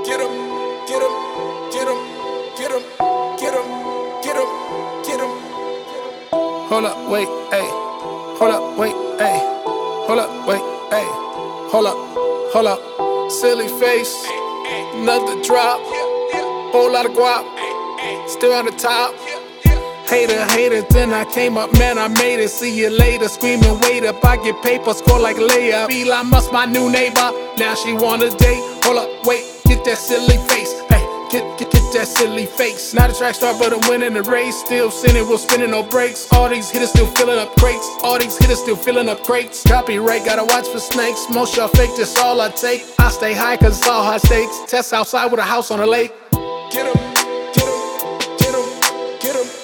Get 'em, get 'em, get 'em, get 'em, get 'em, get 'em, get 'em. Hold up, wait, ayy. Hold up, wait, ayy. Hold up, wait, ayy. Hold up, hold up. Silly face, another drop. Whole lot of guap, still on the top. Hater, then I came up, man, I made it. See you later, screaming, wait up. I get paper, score like layup. Elon Musk, my new neighbor. Now she wanna date. Hold up, wait, get that silly face. Hey, get that silly face. Not a track star, but I'm winning the race. Still sinning, we're spinning no brakes. All these hitters still filling up crates. All these hitters still filling up crates. Copyright, gotta watch for snakes. Most y'all fake, that's all I take. I stay high, cause it's all high stakes. Test outside with a house on a lake. Get 'em, get 'em, get 'em, get 'em.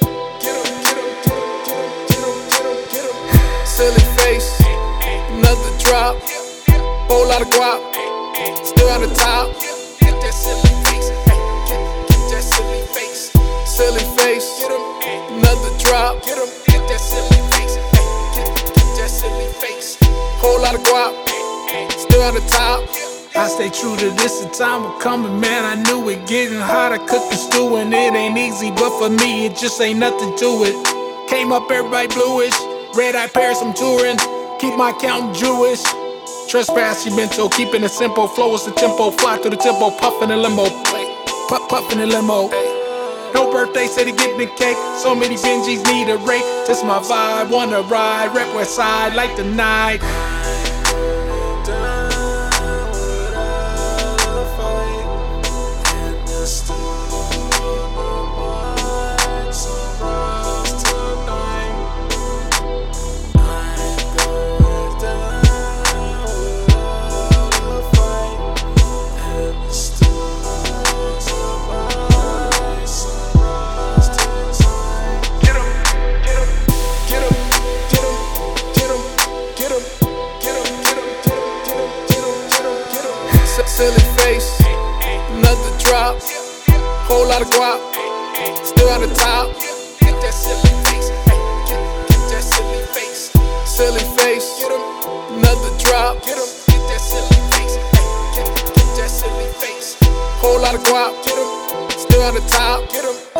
Silly face, another drop. Whole lot of guap, still on the top. Get that silly face, get that silly face. Silly face, another drop. Get that silly face, get that silly face. Whole lot of guap, still on the top. I stay true to this, the time was coming, man. I knew it. Getting hot, I cook and stew, and it ain't easy, but for me, it just ain't nothing to it. Came up, everybody bluish. Red Eye Paris, I'm touring. Keep my accountant Jewish. Trespass, you mental. Keeping it simple. Flow is the tempo. Fly through the tempo. Puffin' the limo. Puffin' the limo. No birthday, said he getting the cake. So many Benjis need a rake. This my vibe, wanna ride. Rep West Side like the night. Silly face, another drop. Whole lot of guap, still on the top. Get that silly face, get that silly face. Silly face, another drop. Get that silly face, get that silly face. Whole lot of guap, still on the top.